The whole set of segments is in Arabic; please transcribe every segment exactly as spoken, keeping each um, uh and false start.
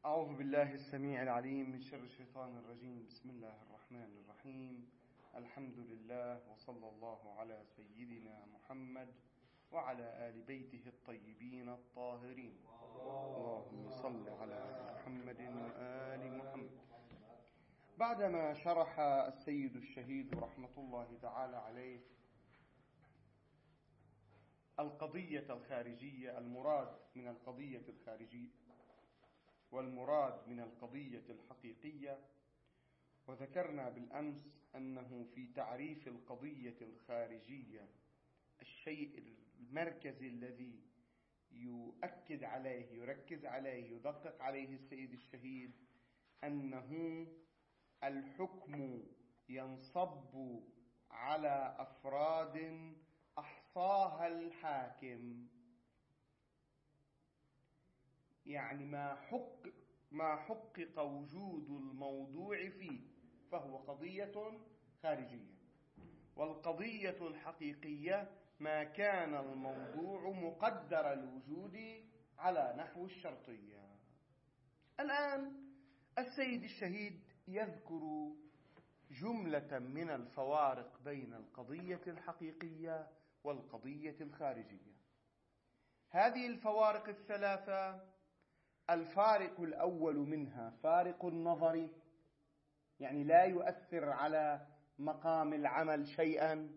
أعوذ بالله السميع العليم من شر الشيطان الرجيم. بسم الله الرحمن الرحيم. الحمد لله، وصلى الله على سيدنا محمد وعلى آل بيته الطيبين الطاهرين. اللهم صل على محمد وآل محمد. بعدما شرح السيد الشهيد رحمة الله تعالى عليه القضية الخارجية، المراد من القضية الخارجية والمراد من القضية الحقيقية، وذكرنا بالأمس أنه في تعريف القضية الخارجية الشيء المركزي الذي يؤكد عليه يركز عليه يدقق عليه السيد الشهيد أنه الحكم ينصب على أفراد أحصاها الحاكم، يعني ما حق ما حقق وجود الموضوع فيه فهو قضية خارجية. والقضية الحقيقية ما كان الموضوع مقدر الوجود على نحو الشرطية. الآن السيد الشهيد يذكر جملة من الفوارق بين القضية الحقيقية والقضية الخارجية. هذه الفوارق الثلاثة، الفارق الأول منها فارق النظر، يعني لا يؤثر على مقام العمل شيئا،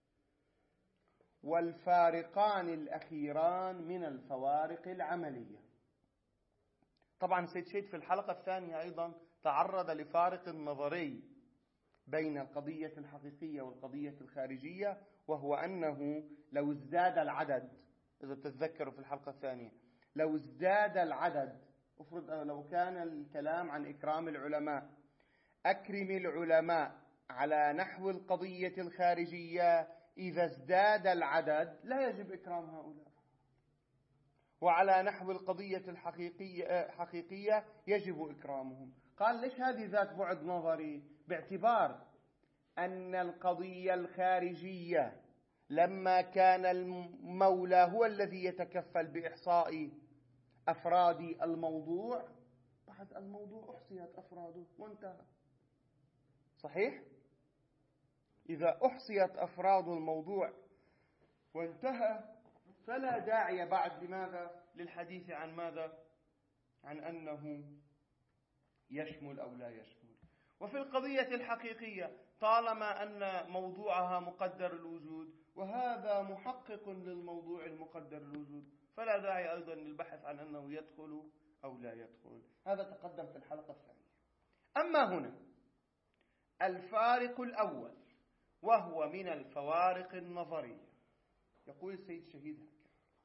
والفارقان الأخيران من الفوارق العملية. طبعا سيد شيد في الحلقة الثانية أيضا تعرض لفارق النظري بين القضية الحقيقية والقضية الخارجية، وهو أنه لو ازداد العدد، إذا تتذكروا في الحلقة الثانية، لو ازداد العدد، افرض لو كان الكلام عن إكرام العلماء، أكرم العلماء على نحو القضية الخارجية، إذا ازداد العدد لا يجب إكرام هؤلاء، وعلى نحو القضية الحقيقية حقيقية يجب إكرامهم. قال ليش هذه ذات بعد نظري؟ باعتبار أن القضية الخارجية لما كان المولى هو الذي يتكفل بإحصاء أفراد الموضوع، بعد الموضوع أحصيت أفراده وانتهى. صحيح؟ إذا أحصيت أفراد الموضوع وانتهى فلا داعي بعد لماذا للحديث عن ماذا؟ عن أنه يشمل أو لا يشمل. وفي القضية الحقيقية طالما أن موضوعها مقدر الوجود، وهذا محقق للموضوع المقدر الوجود، فلا داعي أيضا للبحث عن أنه يدخل أو لا يدخل. هذا تقدم في الحلقة الثانية. أما هنا الفارق الأول وهو من الفوارق النظرية، يقول السيد شهيد هكذا: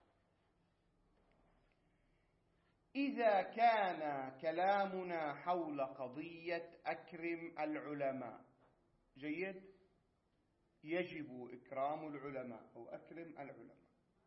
إذا كان كلامنا حول قضية أكرم العلماء، جيد، يجب إكرام العلماء أو أكرم العلماء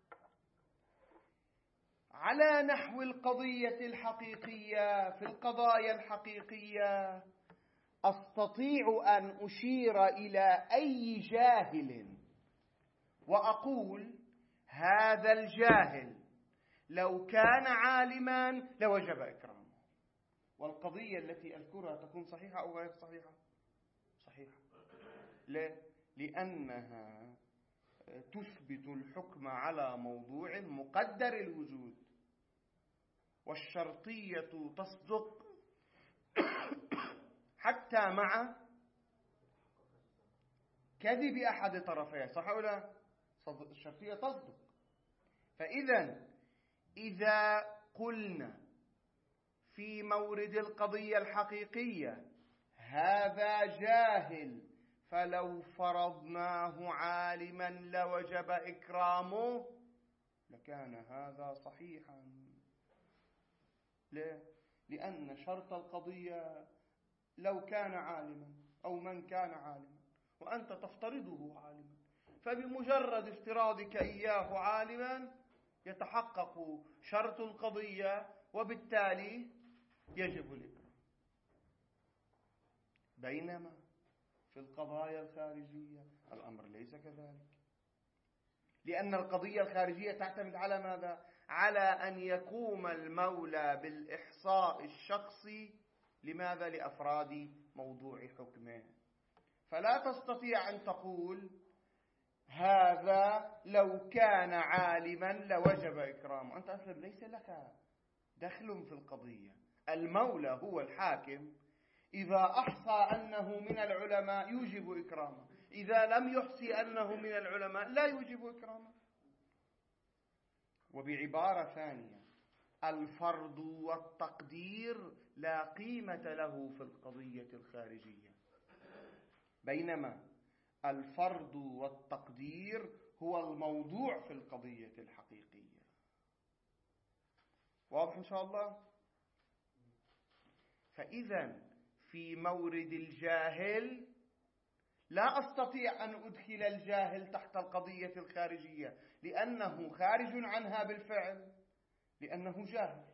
على نحو القضية الحقيقية. في القضايا الحقيقية أستطيع أن أشير إلى أي جاهل وأقول هذا الجاهل لو كان عالما لوجب إكرامه، والقضية التي أذكرها تكون صحيحة أو غير صحيحة؟ صحيحة. ليه؟ لأنها تثبت الحكم على موضوع مقدر الوجود، والشرطية تصدق حتى مع كذب أحد طرفيها، صح ولا لا؟ الشرطية تصدق. فإذا إذا قلنا في مورد القضية الحقيقية هذا جاهل، فلو فرضناه عالما لوجب إكرامه، لكان هذا صحيحا. ليه؟ لأن شرط القضية لو كان عالما أو من كان عالما، وأنت تفترضه عالما، فبمجرد افتراضك إياه عالما يتحقق شرط القضية، وبالتالي يجب الإكرام. بينما في القضايا الخارجية الأمر ليس كذلك، لأن القضية الخارجية تعتمد على ماذا؟ على أن يقوم المولى بالإحصاء الشخصي. لماذا؟ لأفراد موضوع حكمه. فلا تستطيع أن تقول هذا لو كان عالما لوجب إكرامه. أنت أصلا ليس لك دخل في القضية. المولى هو الحاكم، إذا أحصى أنه من العلماء يوجب إكرامه، إذا لم يحصي أنه من العلماء لا يوجب إكرامه. وبعبارة ثانية، الفرض والتقدير لا قيمة له في القضية الخارجية، بينما الفرض والتقدير هو الموضوع في القضية الحقيقية. واضح إن شاء الله؟ فإذا في مورد الجاهل لا أستطيع أن أدخل الجاهل تحت القضية الخارجية، لأنه خارج عنها بالفعل، لأنه جاهل،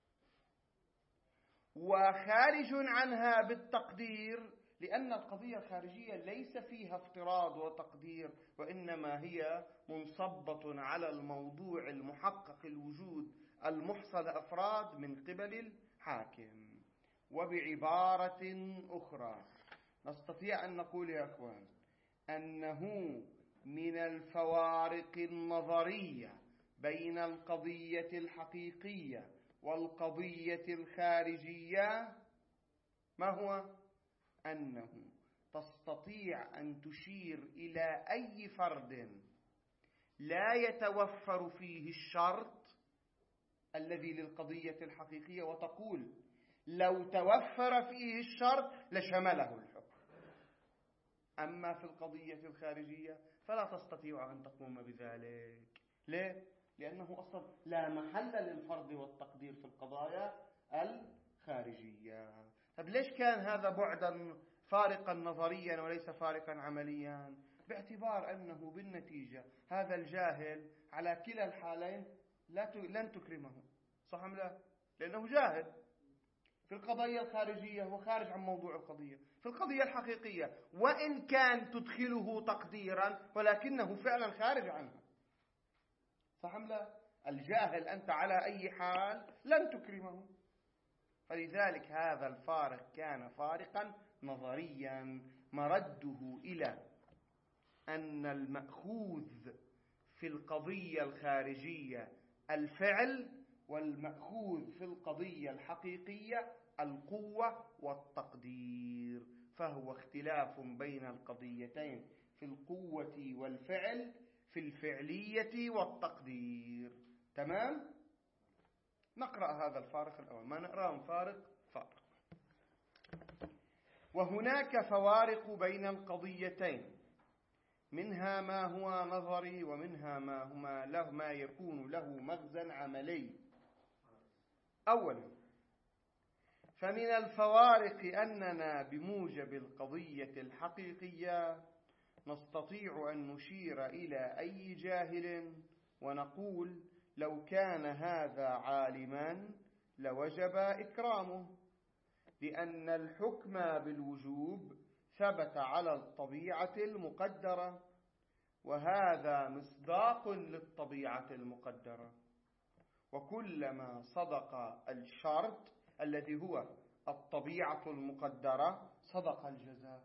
وخارج عنها بالتقدير، لأن القضية الخارجية ليس فيها افتراض وتقدير، وإنما هي منصبة على الموضوع المحقق الوجود المحصى لأفراد من قبل الحاكم. وبعبارة أخرى نستطيع أن نقول يا أخوان أنه من الفوارق النظرية بين القضية الحقيقية والقضية الخارجية ما هو؟ أنه تستطيع أن تشير إلى أي فرد لا يتوفر فيه الشرط الذي للقضية الحقيقية وتقول لو توفر فيه الشرط لشمله الحكم. أما في القضية الخارجية فلا تستطيع أن تقوم بذلك. ليه؟ لأنه أصلا لا محل للفرض والتقدير في القضايا الخارجية. طب ليش كان هذا بعدا فارقا نظريا وليس فارقا عمليا؟ باعتبار أنه بالنتيجة هذا الجاهل على كلا الحالين لا لن تكرمه، صح أم لا؟ لأنه جاهل. في القضية الخارجية هو خارج عن موضوع القضية، في القضية الحقيقية وإن كان تدخله تقديرا ولكنه فعلا خارج عنها، صح أم لا؟ الجاهل أنت على أي حال لن تكرمه. فلذلك هذا الفارق كان فارقا نظريا مرده إلى أن المأخوذ في القضية الخارجية الفعل، والمأخوذ في القضية الحقيقية القوة والتقدير، فهو اختلاف بين القضيتين في القوة والفعل، في الفعلية والتقدير. تمام؟ نقرأ هذا الفارق الأول، ما نقرأ فارق فارق. وهناك فوارق بين القضيتين، منها ما هو نظري ومنها ما هما له ما يكون له مغزى عملي. أولا، فمن الفوارق أننا بموجب القضية الحقيقية نستطيع أن نشير إلى أي جاهل ونقول لو كان هذا عالما لوجب إكرامه، لأن الحكم بالوجوب ثبت على الطبيعة المقدرة، وهذا مصداق للطبيعة المقدرة، وكلما صدق الشرط الذي هو الطبيعة المقدرة صدق الجزاء.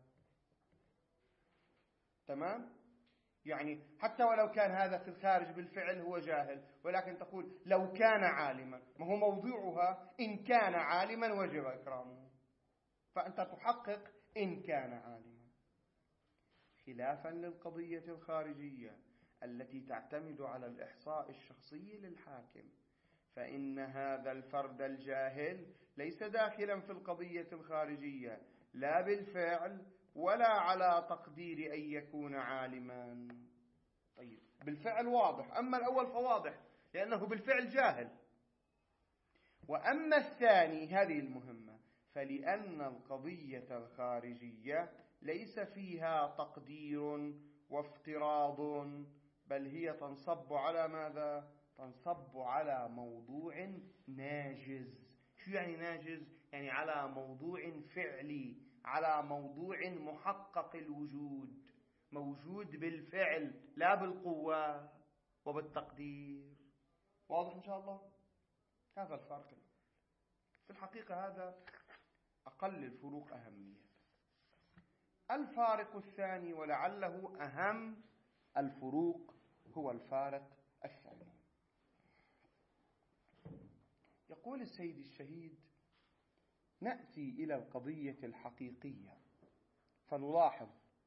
تمام؟ يعني حتى ولو كان هذا في الخارج بالفعل هو جاهل، ولكن تقول لو كان عالما، ما هو موضوعها إن كان عالما وجب إكرامه، فأنت تحقق إن كان عالما، خلافا للقضية الخارجية التي تعتمد على الإحصاء الشخصي للحاكم، فإن هذا الفرد الجاهل ليس داخلا في القضية الخارجية لا بالفعل ولا على تقدير أن يكون عالما. طيب بالفعل واضح، أما الأول فواضح لأنه بالفعل جاهل. وأما الثاني هذه المهمة، فلأن القضية الخارجية ليس فيها تقدير وافتراض، بل هي تنصب على ماذا؟ تنصب على موضوع ناجز. شو يعني ناجز؟ يعني على موضوع فعلي، على موضوع محقق الوجود، موجود بالفعل لا بالقوة وبالتقدير. واضح إن شاء الله؟ هذا الفرق. في الحقيقة هذا أقل الفروق أهمية. الفارق الثاني ولعله أهم الفروق هو الفارق الثاني. يقول السيد الشهيد: نأتي إلى القضية الحقيقية فنلاحظ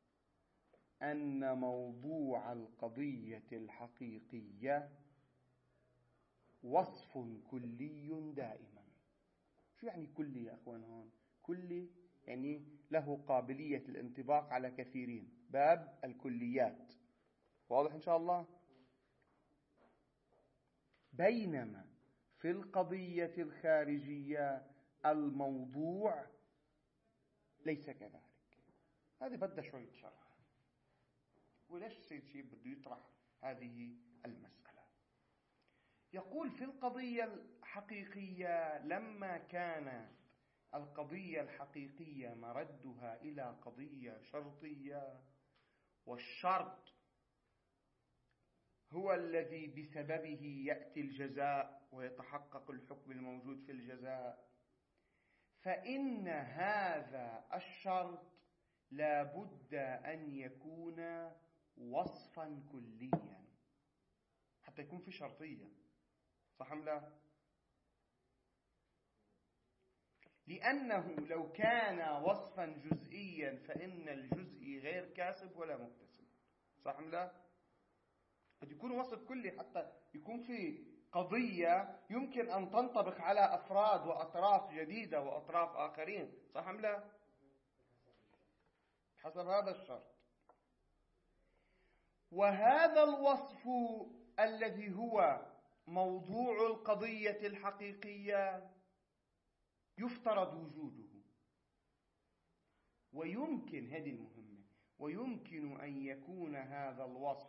أن موضوع القضية الحقيقية وصف كلي دائما. شو يعني كلي يا أخوان هون؟ كلي يعني له قابلية الانطباق على كثيرين، باب الكليات. واضح إن شاء الله؟ بينما في القضية الخارجية الموضوع ليس كذلك. هذه بدها شوية شرح. وليش السيد شيب بده يطرح هذه المسألة؟ يقول: في القضية الحقيقية لما كان القضية الحقيقية مردها إلى قضية شرطية، والشرط هو الذي بسببه يأتي الجزاء ويتحقق الحكم الموجود في الجزاء، فإن هذا الشرط لا بد أن يكون وصفا كليا حتى يكون في شرطية. صح أم لا؟ لأنه لو كان وصفا جزئيا فإن الجزئي غير كاسب ولا مكتسب. صح أم لا؟ قد يكون وصف كلي حتى يكون في قضية يمكن أن تنطبق على أفراد وأطراف جديدة وأطراف آخرين. صح أم لا؟ حسب هذا الشرط. وهذا الوصف الذي هو موضوع القضية الحقيقية يفترض وجوده، ويمكن، هذه المهمة، ويمكن أن يكون هذا الوصف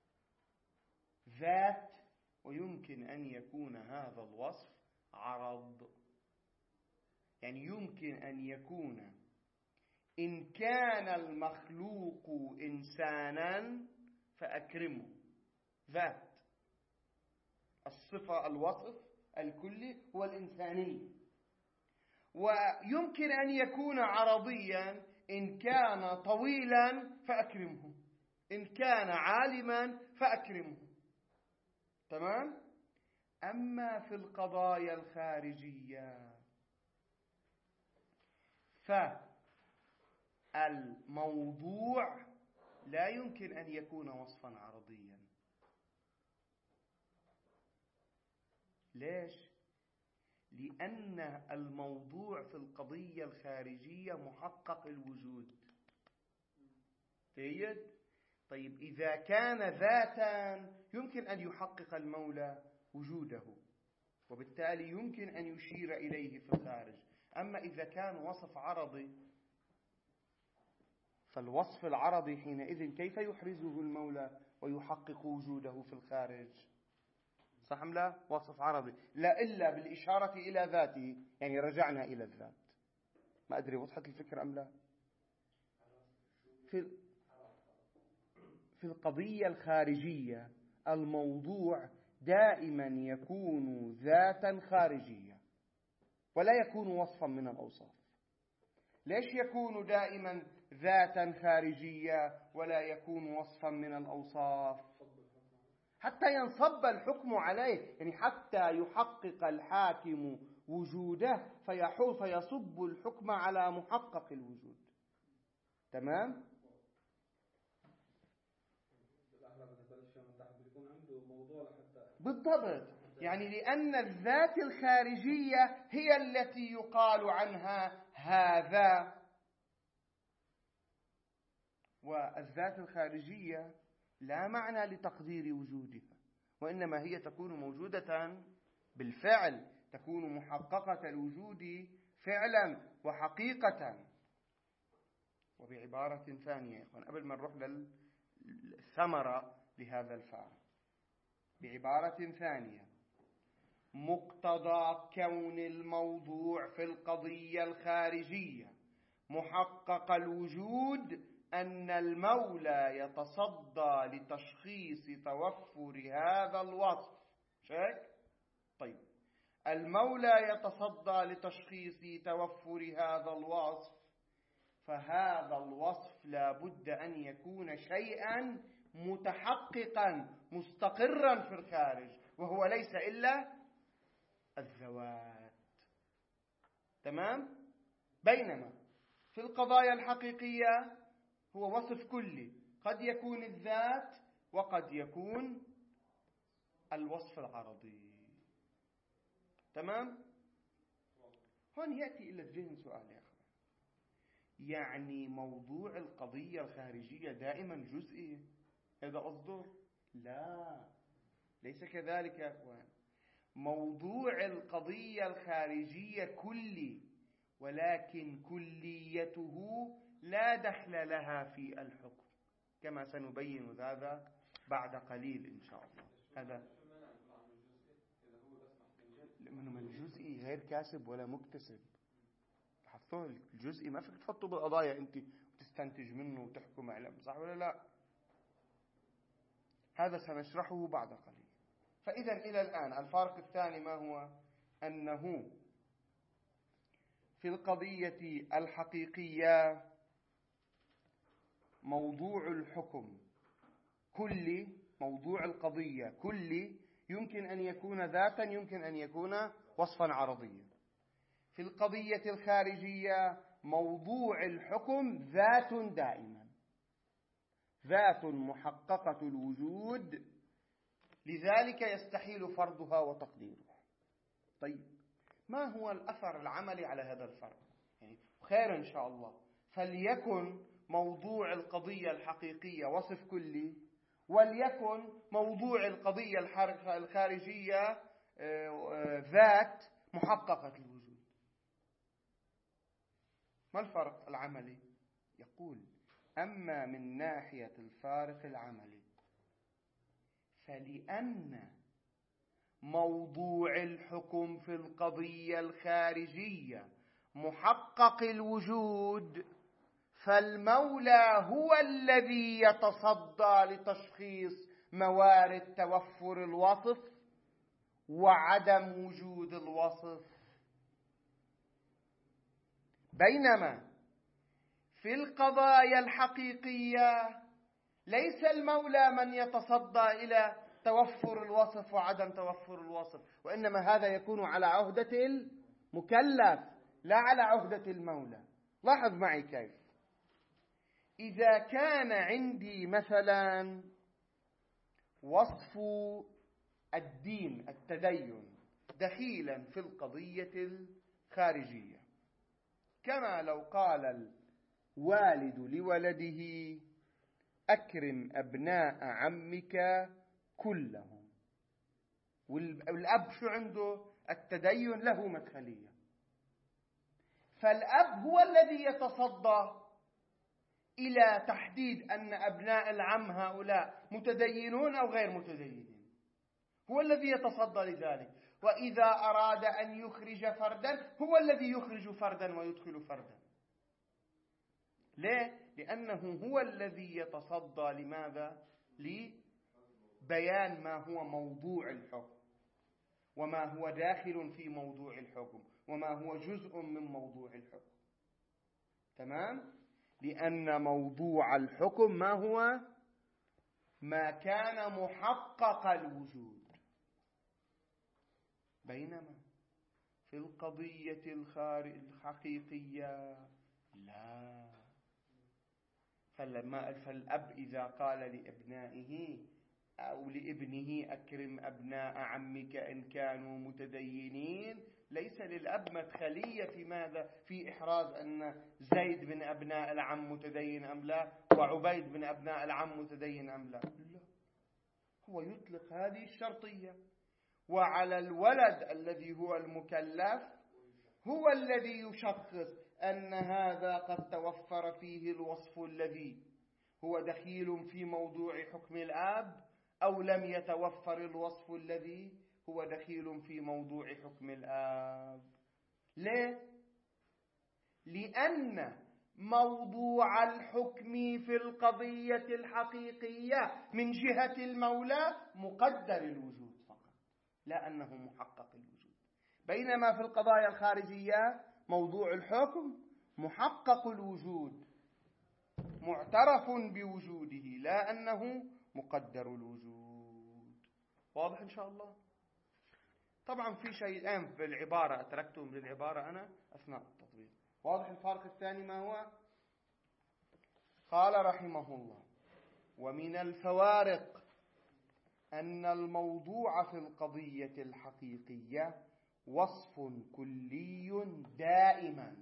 ذات، ويمكن أن يكون هذا الوصف عرض. يعني يمكن أن يكون إن كان المخلوق إنسانا فأكرمه، ذات الصفة، الوصف الكلي هو الإنسانية. ويمكن أن يكون عرضيا إن كان طويلا فأكرمه، إن كان عالما فأكرمه. تمام؟ أما في القضايا الخارجية فالموضوع لا يمكن أن يكون وصفا عرضيا. ليش؟ لأن الموضوع في القضية الخارجية محقق الوجود. جيد؟ طيب إذا كان ذاتا يمكن أن يحقق المولى وجوده، وبالتالي يمكن أن يشير إليه في الخارج. أما إذا كان وصف عرضي فالوصف العرضي حينئذ كيف يحرزه المولى ويحقق وجوده في الخارج؟ صح أم لا؟ وصف عرضي لا إلا بالإشارة إلى ذاته. يعني رجعنا إلى الذات. ما أدري وضحت الفكرة أم لا؟ في في القضية الخارجية الموضوع دائما يكون ذاتا خارجية ولا يكون وصفا من الأوصاف. ليش يكون دائما ذاتا خارجية ولا يكون وصفا من الأوصاف؟ حتى ينصب الحكم عليه، يعني حتى يحقق الحاكم وجوده فيحول فيصب الحكم على محقق الوجود. تمام؟ بالضبط. يعني لأن الذات الخارجية هي التي يقال عنها هذا، والذات الخارجية لا معنى لتقدير وجودها، وإنما هي تكون موجودة بالفعل، تكون محققة الوجود فعلا وحقيقة. وبعبارة ثانية يا إخوان قبل ما نروح للثمرة لهذا الفعل، بعبارة ثانية، مقتضى كون الموضوع في القضية الخارجية محقق الوجود أن المولى يتصدى لتشخيص توفر هذا الوصف. شك؟ طيب، المولى يتصدى لتشخيص توفر هذا الوصف، فهذا الوصف لا بد أن يكون شيئا متحققا مستقرا في الخارج، وهو ليس إلا الذوات. تمام؟ بينما في القضايا الحقيقية هو وصف كلي، قد يكون الذات وقد يكون الوصف العرضي. تمام؟ هون يأتي إلى الذهن سؤال يا أخوان، يعني موضوع القضية الخارجية دائما جزئي؟ هذا قصده؟ لا، ليس كذلك يا أخوان. موضوع القضية الخارجية كلي، ولكن كليته لا دخل لها في الحكم، كما سنبين هذا بعد قليل إن شاء الله. هذا من الجزئي غير كاسب ولا مكتسب. حطوه الجزئي ما فيك تحطه بالقضايا أنت وتستنتج منه وتحكم علم، صح ولا لا؟ هذا سنشرحه بعد قليل. فإذا إلى الآن الفارق الثاني ما هو؟ أنه في القضية الحقيقية موضوع الحكم كلي، موضوع القضية كلي، يمكن أن يكون ذاتا، يمكن أن يكون وصفا عرضيا. في القضية الخارجية موضوع الحكم ذات دائما، ذات محققة الوجود، لذلك يستحيل فرضها وتقديرها. طيب، ما هو الأثر العملي على هذا الفرق؟ يعني خير إن شاء الله. فليكن موضوع القضية الحقيقية وصف كلي، وليكن موضوع القضية الخارجية ذات محققة الوجود. ما الفرق العملي؟ يقول: أما من ناحية الفارق العملي، فلأن موضوع الحكم في القضية الخارجية محقق الوجود، فالمولى هو الذي يتصدى لتشخيص موارد توفر الوصف وعدم وجود الوصف. بينما في القضايا الحقيقية ليس المولى من يتصدى إلى توفر الوصف وعدم توفر الوصف، وإنما هذا يكون على عهدة المكلف لا على عهدة المولى. لاحظ معي كيف. إذا كان عندي مثلا وصف الدين، التدين، دخيلا في القضية الخارجية، كما لو قال الوالد لولده: أكرم أبناء عمك كلهم. والأب شو عنده؟ التدين له مدخلية. فالأب هو الذي يتصدى إلى تحديد أن أبناء العم هؤلاء متدينون أو غير متدينين، هو الذي يتصدى لذلك. وإذا أراد أن يخرج فردا هو الذي يخرج فردا ويدخل فردا. ليه؟ لأنه هو الذي يتصدى لماذا؟ لبيان ما هو موضوع الحكم، وما هو داخل في موضوع الحكم، وما هو جزء من موضوع الحكم. تمام؟ لأن موضوع الحكم ما هو؟ ما كان محقق الوجود. بينما في القضية الحقيقية لا. فلما فالأب إذا قال لأبنائه أو لابنه: أكرم أبناء عمك إن كانوا متدينين، ليس للأب مدخلية في ماذا؟ في إحراز أن زيد بن أبناء العم متدين أم لا، وعبيد بن أبناء العم متدين أم لا. لا، هو يطلق هذه الشرطية، وعلى الولد الذي هو المكلف هو الذي يشخص أن هذا قد توفر فيه الوصف الذي هو دخيل في موضوع حكم الآب، أو لم يتوفر الوصف الذي هو دخيل في موضوع حكم الآب. ليه؟ لأن موضوع الحكم في القضية الحقيقية من جهة المولى مقدر الوجود فقط، لا أنه محقق الوجود. بينما في القضايا الخارجية موضوع الحكم محقق الوجود، معترف بوجوده، لا أنه مقدر الوجود. واضح إن شاء الله؟ طبعا في شيئين في العبارة أتركتهم للعبارة أنا أثناء التطبيق. واضح الفارق الثاني ما هو؟ قال رحمه الله: ومن الفوارق أن الموضوع في القضية الحقيقية وصف كلي دائما،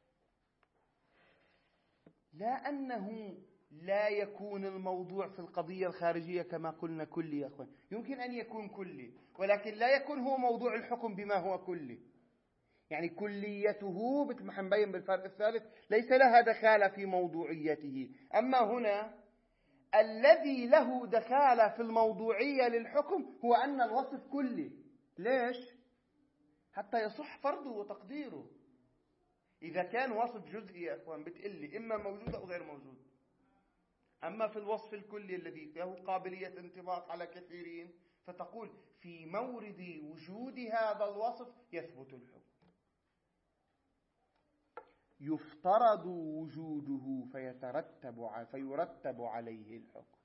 لا أنه لا يكون الموضوع في القضية الخارجية كما قلنا كلي. يا أخوان يمكن أن يكون كلي، ولكن لا يكون هو موضوع الحكم بما هو كلي. يعني كليته مثل ما حنبين بالفرق الثالث ليس لها دخالة في موضوعيته. أما هنا الذي له دخالة في الموضوعية للحكم هو أن الوصف كلي. ليش؟ حتى يصح فرضه وتقديره. إذا كان وصف جزئي يا أخوان بتقلي إما موجود أو غير موجود. أما في الوصف الكلي الذي له قابلية انطباق على كثيرين فتقول في مورد وجود هذا الوصف يثبت الحكم. يفترض وجوده فيترتب فيرتب عليه الحكم،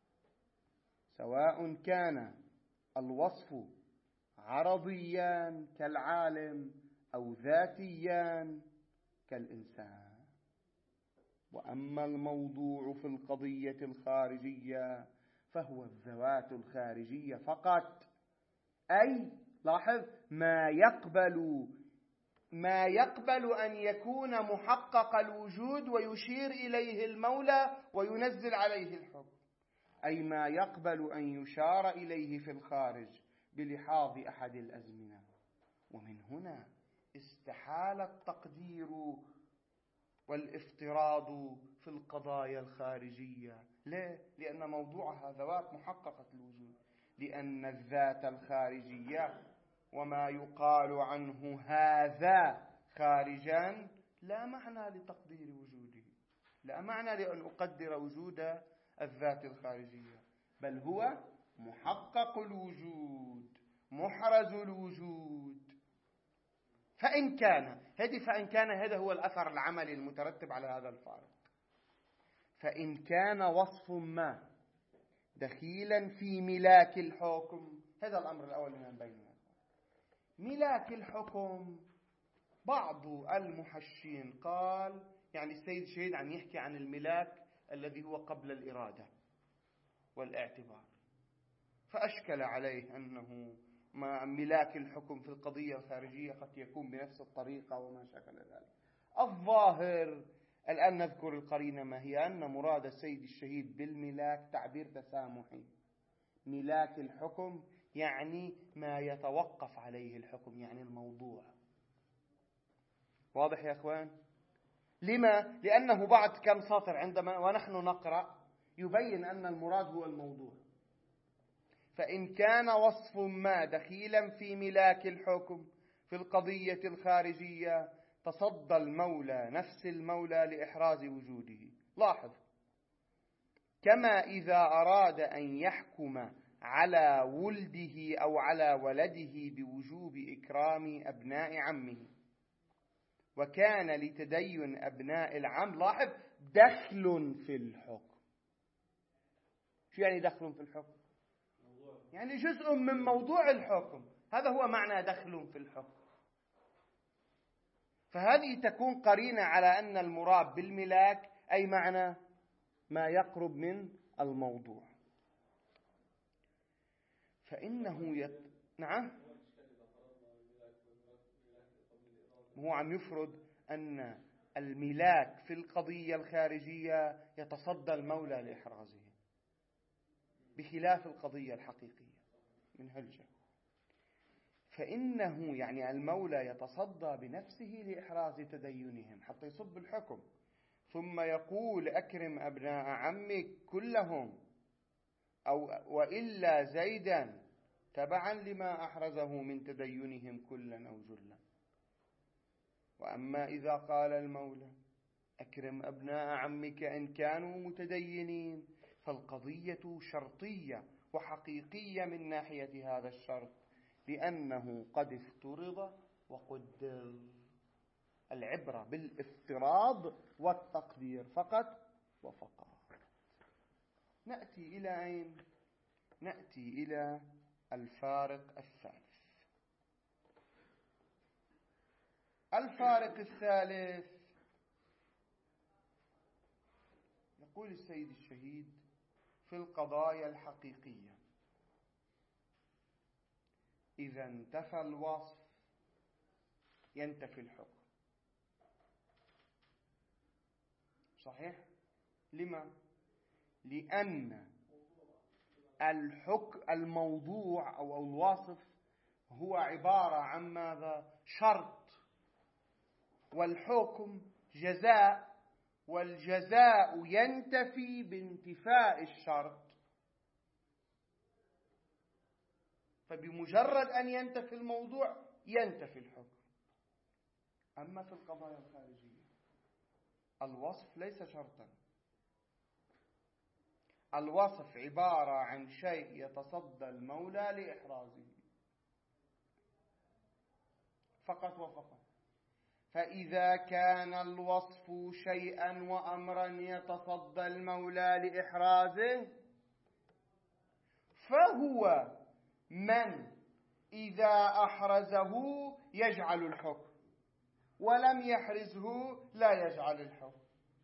سواء كان الوصف عرضيا كالعالم أو ذاتيا كالإنسان. وأما الموضوع في القضية الخارجية فهو الذوات الخارجية فقط، أي لاحظ ما يقبل ما يقبل أن يكون محقق الوجود ويشير إليه المولى وينزل عليه الحكم، أي ما يقبل أن يشار إليه في الخارج بلحاظ أحد الأزمنة. ومن هنا استحال التقدير والافتراض في القضايا الخارجية. ليه؟ لأن موضوعها ذوات محققة الوجود، لأن الذات الخارجية وما يقال عنه هذا خارجا لا معنى لتقدير وجوده، لا معنى لأن أقدر وجود الذات الخارجية، بل هو محقق الوجود محرز الوجود. فإن كان هذه فإن كان هذا هو الأثر العملي المترتب على هذا الفارق. فإن كان وصف ما دخيلا في ملاك الحكم، هذا الأمر الأول من بيننا. ملاك الحكم بعض المحشين قال يعني السيد شهيد عم يحكي عن الملاك الذي هو قبل الإرادة والاعتبار، فأشكل عليه أنه ما ملاك الحكم في القضية الخارجية قد يكون بنفس الطريقة وما شكل ذلك. الظاهر الآن نذكر القرينة ما هي، أن مراد السيد الشهيد بالملاك تعبير تسامحي. ملاك الحكم يعني ما يتوقف عليه الحكم، يعني الموضوع. واضح يا أخوان؟ لما؟ لأنه بعد كم سطر عندما ونحن نقرأ يبين أن المراد هو الموضوع. فإن كان وصف ما دخيلا في ملاك الحكم في القضية الخارجية تصدى المولى نفس المولى لإحراز وجوده. لاحظ، كما إذا أراد أن يحكم على ولده أو على ولده بوجوب إكرام أبناء عمه، وكان لتدين أبناء العم لاحظ دخل في الحكم. شو يعني دخل في الحكم؟ يعني جزء من موضوع الحكم، هذا هو معنى دخل في الحكم. فهذه تكون قرينة على أن المراد بالملاك أي معنى ما يقرب من الموضوع. فإنه يت... نعم هو عم يفرض أن الملاك في القضية الخارجية يتصدى المولى لإحرازه بخلاف القضية الحقيقية من هالجهة. فإنه يعني المولى يتصدى بنفسه لإحراز تدينهم حتى يصب الحكم، ثم يقول أكرم أبناء عمك كلهم أو وإلا زيدا تبعا لما أحرزه من تدينهم كلا أو جلا. وأما إذا قال المولى أكرم أبناء عمك إن كانوا متدينين فالقضية شرطية وحقيقية من ناحية هذا الشرط، لأنه قد افترض وقدر. العبرة بالافتراض والتقدير فقط وفقط. نأتي إلى أين؟ نأتي إلى الفارق الثالث. الفارق الثالث يقول السيد الشهيد في القضايا الحقيقية: إذا انتفى الوصف ينتفي الحكم. صحيح؟ لما؟ لأن الحكم الموضوع أو الوصف هو عبارة عن ماذا؟ شرط، والحكم جزاء، والجزاء ينتفي بانتفاء الشرط. فبمجرد أن ينتفي الموضوع ينتفي الحكم. أما في القضايا الخارجية الوصف ليس شرطا، الوصف عبارة عن شيء يتصدى المولى لإحرازه فقط وفقط. فإذا كان الوصف شيئا وأمرا يتصدى المولى لإحرازه فهو من إذا أحرزه يجعل الحكم، ولم يحرزه لا يجعل الحكم.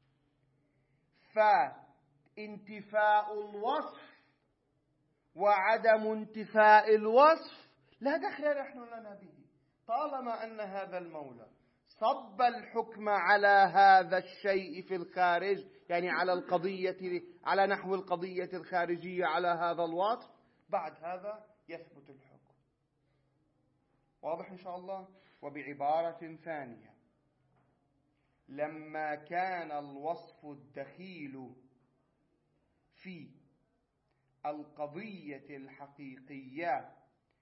فانتفاء الوصف وعدم انتفاء الوصف لا دخل نحن لنا به، طالما أن هذا المولى صب الحكم على هذا الشيء في الخارج، يعني على القضية، على نحو القضية الخارجية على هذا الوصف، بعد هذا يثبت الحكم. واضح إن شاء الله؟ وبعبارة ثانية: لما كان الوصف الدخيل في القضية الحقيقية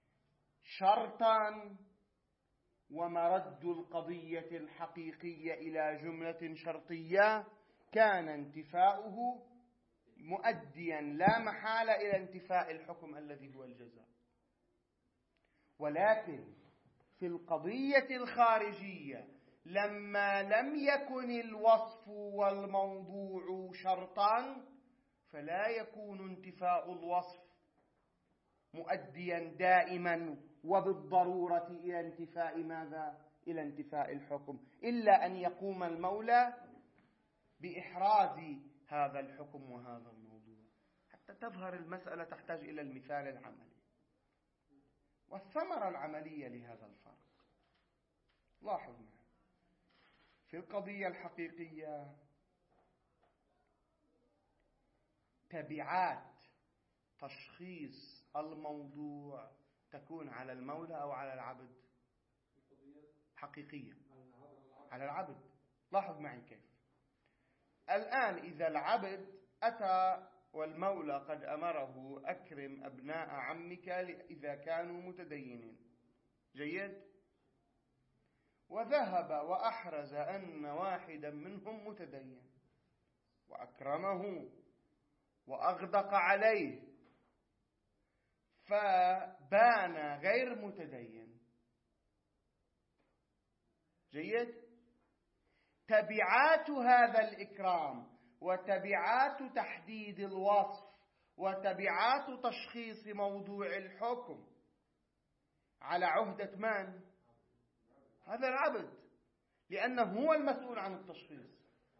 شرطا ومرد القضية الحقيقية إلى جملة شرطية، كان انتفاؤه مؤديا لا محالة إلى انتفاء الحكم الذي هو الجزاء. ولكن في القضية الخارجية لما لم يكن الوصف والموضوع شرطا فلا يكون انتفاء الوصف مؤديا دائما وبالضرورة إلى انتفاء ماذا؟ إلى انتفاء الحكم، إلا أن يقوم المولى بإحراز هذا الحكم وهذا الموضوع. حتى تظهر المسألة تحتاج إلى المثال العملي والثمرة العملية لهذا الفرق. لاحظ معي في القضية الحقيقية تبعات تشخيص الموضوع تكون على المولى أو على العبد؟ حقيقية على العبد. لاحظ معي كيف. الآن إذا العبد أتى والمولى قد أمره: أكرم أبناء عمك إذا كانوا متدينين، جيد، وذهب وأحرز أن واحدا منهم متدين وأكرمه وأغدق عليه، فبان غير متدين، جيد، تبعات هذا الإكرام وتبعات تحديد الوصف وتبعات تشخيص موضوع الحكم على عهدة من؟ هذا العبد، لأنه هو المسؤول عن التشخيص.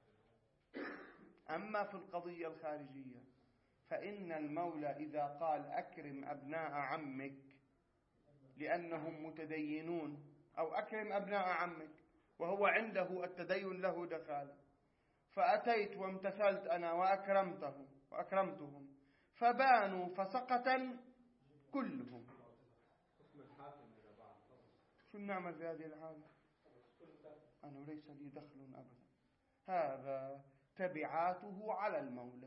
أما في القضية الخارجية فإن المولى إذا قال: أكرم أبناء عمك لأنهم متدينون، أو أكرم أبناء عمك، وهو عنده التدين له دخالة، فأتيت وامتثلت أنا وأكرمته وأكرمتهم فبانوا فسقطا كلهم، شو نعمل في هذه الحالة؟ أنا ليس لي دخل أبدا. هذا تبعاته على المولى،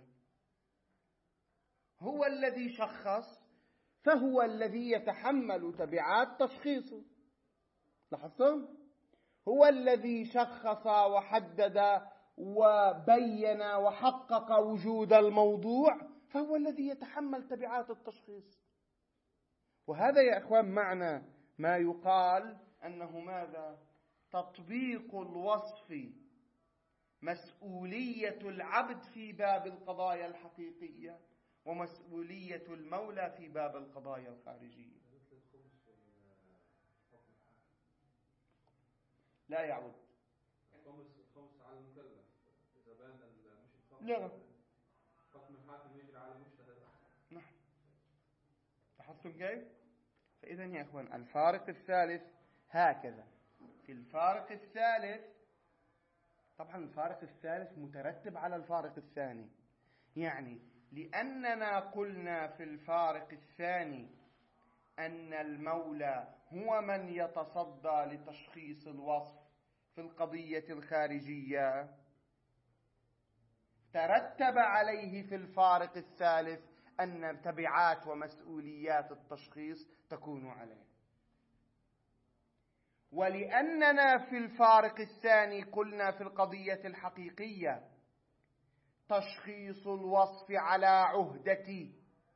هو الذي شخص فهو الذي يتحمل تبعات تشخيصه. لاحظتم؟ هو الذي شخص وحدد وبين وحقق وجود الموضوع، فهو الذي يتحمل تبعات التشخيص. وهذا يا إخوان معنى ما يقال أنه ماذا؟ تطبيق الوصف مسؤولية العبد في باب القضايا الحقيقية، ومسؤولية المولى في باب القضايا الخارجية. لا يعود الخمس على المكلف إذا بان مش الخمس. لا، حكم الحاكم يجري على مجتهد. نعم. لاحظتم كيف؟ فإذا يا إخوان الفارق الثالث هكذا. في الفارق الثالث طبعا الفارق الثالث مترتب على الفارق الثاني، يعني لأننا قلنا في الفارق الثاني أن المولى هو من يتصدى لتشخيص الوصف في القضية الخارجية، ترتب عليه في الفارق الثالث أن تبعات ومسؤوليات التشخيص تكون عليه. ولأننا في الفارق الثاني قلنا في القضية الحقيقية تشخيص الوصف على عهدة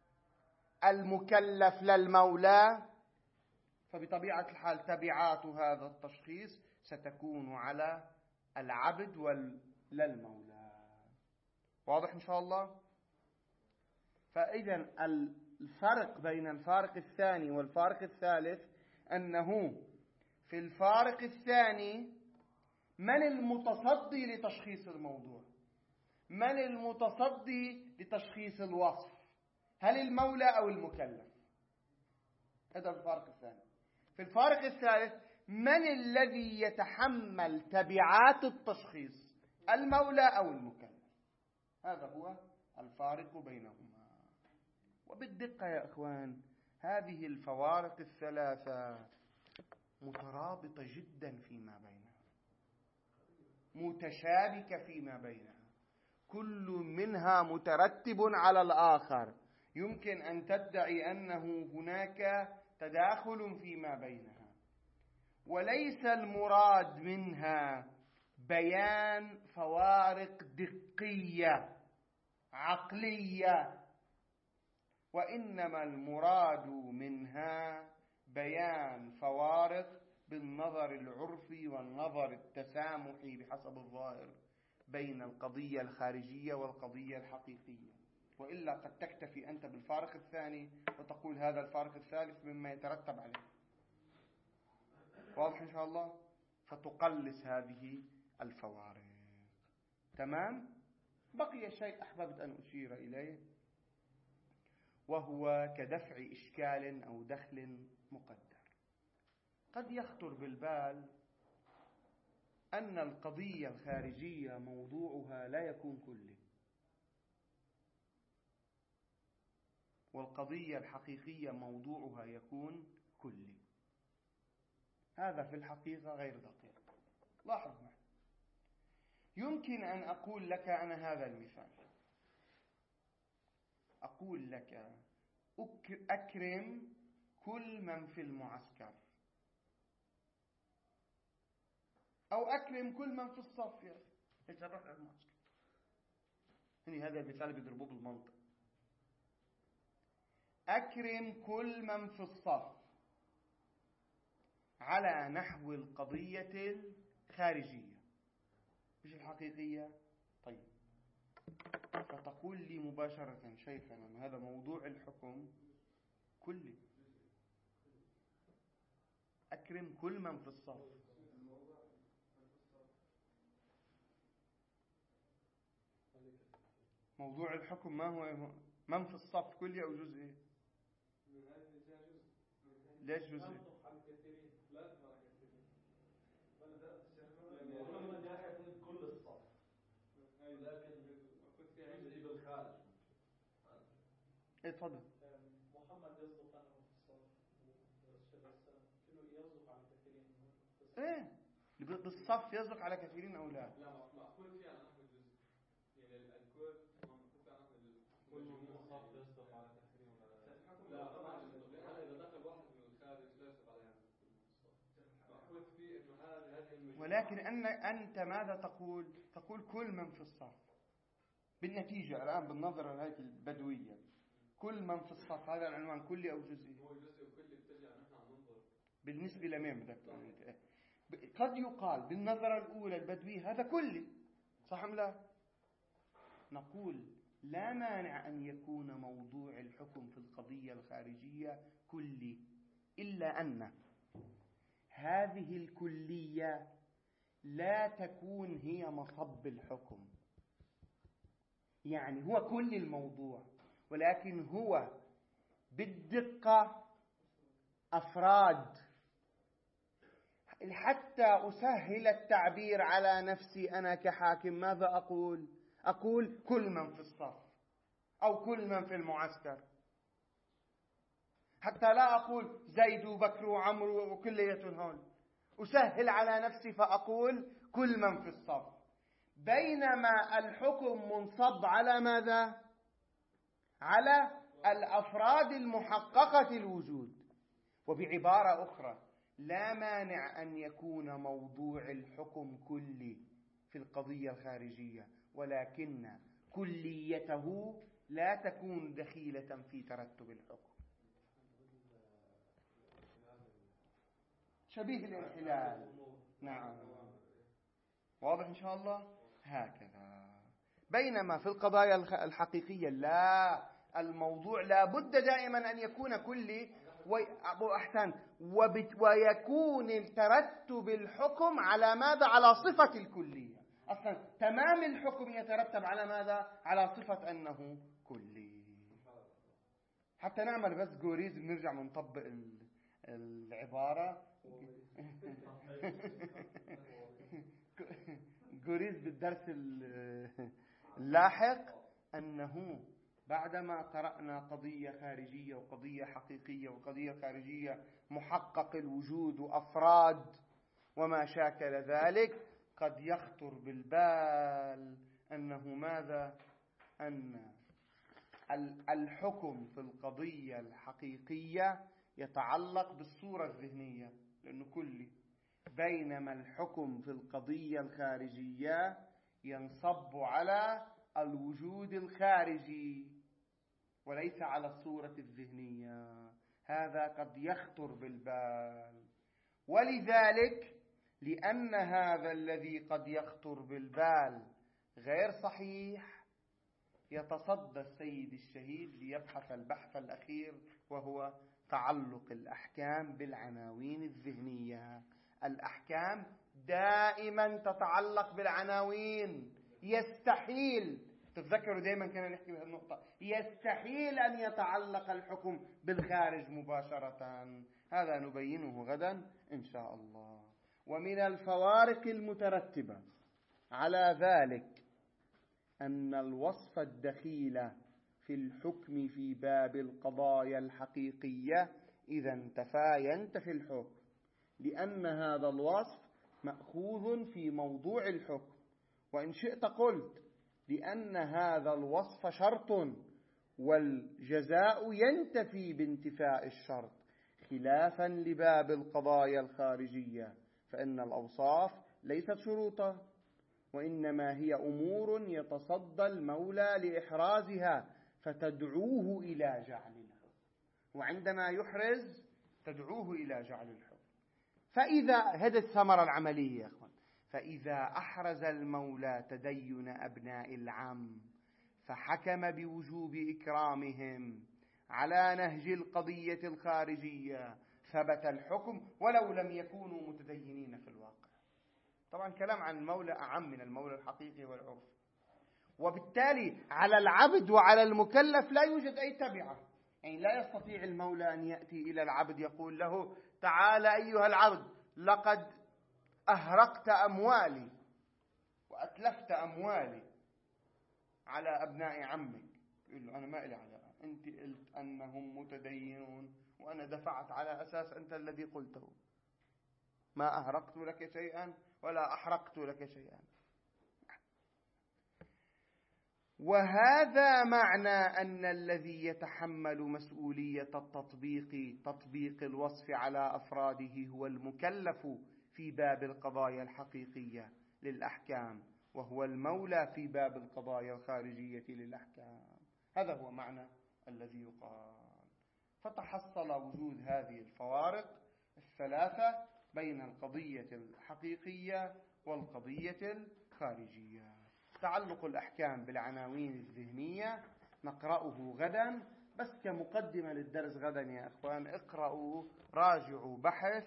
المكلف للمولى، فبطبيعة الحال تبعات هذا التشخيص ستكون على العبد وللمولى. واضح إن شاء الله؟ فإذا الفرق بين الفارق الثاني والفارق الثالث أنه في الفارق الثاني من المتصدي لتشخيص الموضوع؟ من المتصدي لتشخيص الوصف؟ هل المولى أو المكلف؟ هذا الفارق الثاني. في الفارق الثالث من الذي يتحمل تبعات التشخيص؟ المولى أو المكلف؟ هذا هو الفارق بينهما. وبالدقة يا إخوان هذه الفوارق الثلاثة مترابطة جدا فيما بينها، متشابكة فيما بينها، كل منها مترتب على الآخر. يمكن أن تدعي أنه هناك تداخل فيما بينها، وليس المراد منها بيان فوارق دقية عقلية، وإنما المراد منها بيان فوارق بالنظر العرفي والنظر التسامحي بحسب الظاهر بين القضية الخارجية والقضية الحقيقية. وإلا قد تكتفي أنت بالفارق الثاني وتقول هذا الفارق الثالث مما يترتب عليه. واضح إن شاء الله؟ فتقلص هذه الفوارق. تمام؟ بقي شيء أحببت أن أشير إليه، وهو كدفع إشكال أو دخل مقدر. قد يخطر بالبال أن القضية الخارجية موضوعها لا يكون كلي، والقضية الحقيقية موضوعها يكون كلي. هذا في الحقيقة غير دقيق. لاحظ معي، يمكن أن أقول لك أنا هذا المثال، أقول لك أكرم كل من في المعسكر، أو أكرم كل من في الصف. يتشرف على المعسكر. يعني هذا المثال بيضربوه بالمنطق. أكرم كل من في الصف على نحو القضية الخارجية مش الحقيقية. طيب، فتقول لي مباشرة شيخنا هذا موضوع الحكم كلي، أكرم كل من في الصف. موضوع الحكم ما هو من في الصف كلي أو جزئي؟ ليش جزئي؟ كل الصف، لكن جزئي بالخارج. ايه تفضل. محمد يصدق عنه في الصف كله يصدق على كثيرين. ايه بالصف يصدق على كثيرين او لا؟ لا، مأخوذ فيه عن أحمد جزء، يعني الكل مأخوذ عن أحمد جزء. كل من الصف يصدق على كثيرين ولا لا؟ طبعا إذا دخل واحد من الخارج لا يصدق عليه مأخوذ فيه إنه هذه هذه المجموعة. ولكن أن أنت ماذا تقول؟ تقول كل من في الصف. بالنتيجة الآن بالنظرة هذه البدوية كل من في الصف هذا العنوان كلي أو جزئي؟ هو جزئي وكلي بالنسبة لمين بدك تقول؟ قد يقال بالنظرة الأولى البدوية هذا كلي، صح أم لا؟ نقول لا مانع أن يكون موضوع الحكم في القضية الخارجية كلي، إلا أن هذه الكلية لا تكون هي مصب الحكم. يعني هو كل الموضوع، ولكن هو بالدقة أفراد. حتى أسهل التعبير على نفسي أنا كحاكم ماذا أقول؟ أقول كل من في الصف أو كل من في المعسكر، حتى لا أقول زيد وبكر وعمر وكلية هول. أسهل على نفسي فأقول كل من في الصف، بينما الحكم منصب على ماذا؟ على الأفراد المحققة الوجود. وبعبارة أخرى لا مانع أن يكون موضوع الحكم كلي في القضية الخارجية، ولكن كليته لا تكون دخيلة في ترتب الحكم. شبيه الانحلال. نعم، واضح إن شاء الله. هكذا. بينما في القضايا الحقيقية لا، الموضوع لا بد دائما أن يكون كلي وأحسن، ويكون ترتب الحكم على ماذا؟ على صفة الكلية. أصلا تمام الحكم يترتب على ماذا؟ على صفة أنه كلي. حتى نعمل بس جوريز بنرجع منطبق العبارة جوريز بالدرس اللاحق أنه بعدما قرأنا قضية خارجية وقضية حقيقية وقضية خارجية محقق الوجود وأفراد وما شاكل ذلك، قد يخطر بالبال أنه ماذا؟ أن الحكم في القضية الحقيقية يتعلق بالصورة الذهنية لأنه كلي، بينما الحكم في القضية الخارجية ينصب على الوجود الخارجي وليس على الصورة الذهنية. هذا قد يخطر بالبال، ولذلك لأن هذا الذي قد يخطر بالبال غير صحيح يتصدى السيد الشهيد ليبحث البحث الأخير، وهو تعلق الأحكام بالعناوين الذهنية. الأحكام دائما تتعلق بالعناوين، يستحيل، تتذكروا دائما كنا نحكي بهذه النقطة، يستحيل أن يتعلق الحكم بالخارج مباشرة. هذا نبينه غدا إن شاء الله. ومن الفوارق المترتبة على ذلك أن الوصف الدخيل في الحكم في باب القضايا الحقيقية إذا انتفى ينتفي الحكم، لأن هذا الوصف مأخوذ في موضوع الحكم. وإن شئت قلت لأن هذا الوصف شرط والجزاء ينتفي بانتفاء الشرط، خلافا لباب القضايا الخارجية، فإن الأوصاف ليست شروطا، وإنما هي أمور يتصدى المولى لإحرازها فتدعوه إلى جعل الحكم، وعندما يحرز تدعوه إلى جعل الحكم. فإذا هذه الثمرة العملية يا أخوان، فإذا أحرز المولى تدين أبناء العم فحكم بوجوب إكرامهم على نهج القضية الخارجية ثبت الحكم ولو لم يكونوا متدينين في الواقع. طبعا كلام عن المولى أعم من المولى الحقيقي والعرف. وبالتالي على العبد وعلى المكلف لا يوجد أي تبعة، يعني لا يستطيع المولى أن يأتي إلى العبد يقول له تعال أيها العبد لقد أهرقت أموالي وأتلفت أموالي على أبناء عمك، يقول له أنا ما إلي علاقة، أنت قلت أنهم متدينون وأنا دفعت على أساس أنت الذي قلته، ما أهرقت لك شيئا ولا أحرقت لك شيئا. وهذا معنى أن الذي يتحمل مسؤولية التطبيق تطبيق الوصف على أفراده هو المكلف في باب القضايا الحقيقية للأحكام، وهو المولى في باب القضايا الخارجية للأحكام. هذا هو معنى الذي يقال. فتحصل وجود هذه الفوارق الثلاثة بين القضية الحقيقية والقضية الخارجية. تعلق الأحكام بالعناوين الذهنية نقرأه غدا، بس كمقدمة للدرس غدا يا أخوان اقرأوا راجعوا بحث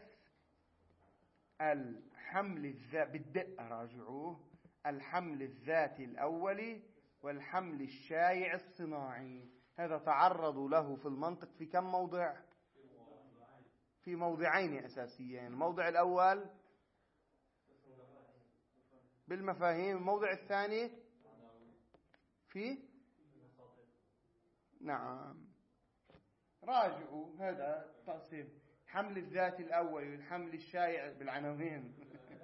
الحمل الذاتي بالدقة، راجعوه الحمل الذاتي الأولي والحمل الشائع الصناعي. هذا تعرضوا له في المنطق في كم موضع؟ في موضعين أساسيين. الموضع الأول بالمفاهيم، الموضع الثاني في نعم راجعوا هذا التقسيم، الحمل الذاتي الأول والحمل الشائع بالعناوين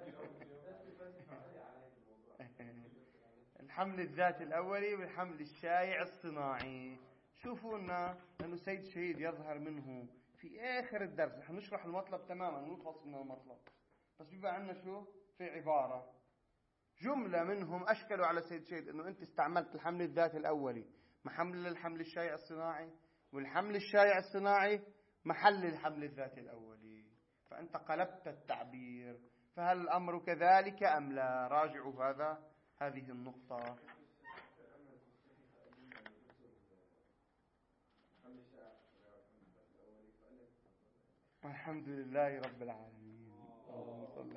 الحمل الذاتي الأولي والحمل الشائع الصناعي. شوفوا لنا أنه سيد شهيد يظهر منه في آخر الدرس، نحن نشرح المطلب تماما ونخلص من المطلب، بس بيبقى عندنا شو في عبارة جملة منهم أشكلوا على سيد شهيد أنه أنت استعملت الحمل الذاتي الأولي محل للحمل الشائع الصناعي، والحمل الشائع الصناعي محل الحمل الذاتي الأولي، فأنت قلبت التعبير. فهل الأمر كذلك أم لا؟ راجعوا هذا هذه النقطة. الحمد لله رب العالمين.